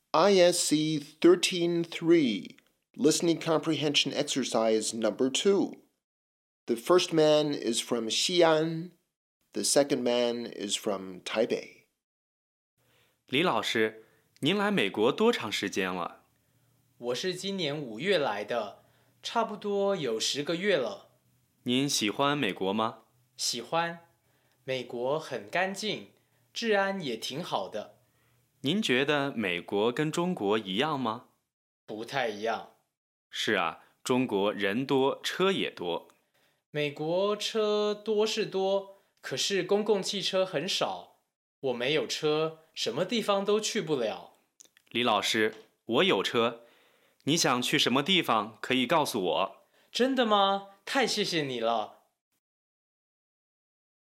ISC 13-3, Listening Comprehension Exercise Number 2. The first man is from Xi'an. The second man is from Taipei. 李老师，您来美国多长时间了？ 我是今年5月来的，差不多有10个月了。 您喜欢美国吗？ 喜欢，美国很干净，治安也挺好的。 您觉得美国跟中国一样吗？ 不太一样。 是啊，中国人多车也多。 美国车多是多，可是公共汽车很少。我没有车，什么地方都去不了。 李老师，我有车，你想去什么地方可以告诉我。 真的吗？太谢谢你了。